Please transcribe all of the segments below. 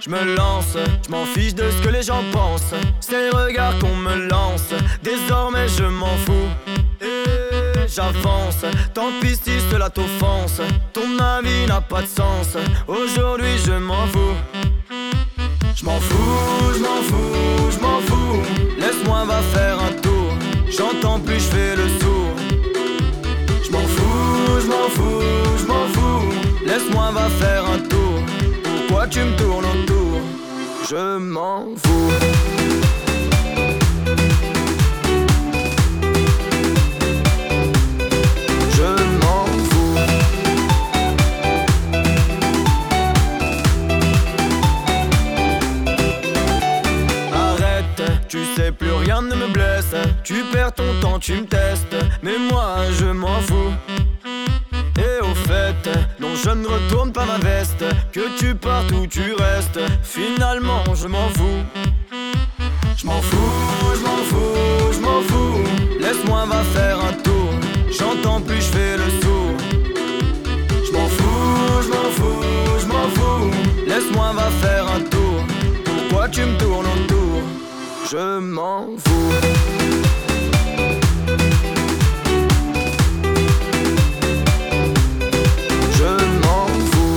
Je me lance, je m'en fiche de ce que les gens pensent. C'est les regards qu'on me lance. Désormais je m'en fous et j'avance. Tant pis si cela t'offense. Ton avis n'a pas de sens. Aujourd'hui je m'en fous. Je m'en fous, je m'en fous, je m'en fous. Laisse-moi va faire un tour. J'entends plus, je fais le sourd. Je m'en fous, je m'en fous, je m'en fous. Laisse-moi va faire un tour. Pourquoi tu me tournes autour? Je m'en fous. Tu sais plus rien ne me blesse. Tu perds ton temps, tu me testes. Mais moi je m'en fous. Et au fait, non je ne retourne pas ma veste. Que tu partes ou tu restes, finalement je m'en fous. Je m'en fous, je m'en fous, je m'en fous. Laisse-moi va faire un tour. J'entends plus, je fais le sourd. Je m'en fous, je m'en fous, je m'en fous. Laisse-moi va faire un tour. Pourquoi tu me tournes autour? Je m'en fous. Je m'en fous.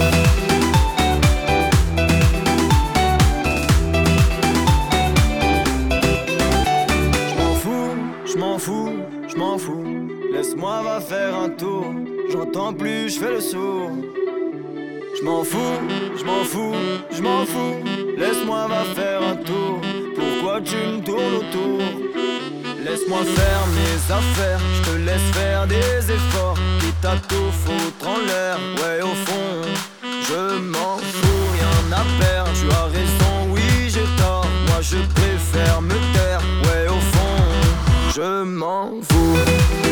Je m'en fous, je m'en fous, je m'en fous. Laisse-moi va faire un tour. J'entends plus, je fais le sourd. Je m'en fous, je m'en fous, je m'en fous. Laisse-moi va faire un tour. Pourquoi tu me tournes autour? Laisse-moi faire mes affaires. Je te laisse faire des efforts. Quitte à tout foutre en l'air. Ouais au fond, je m'en fous, rien à perdre. Tu as raison, oui j'ai tort. Moi je préfère me taire. Ouais au fond, je m'en fous.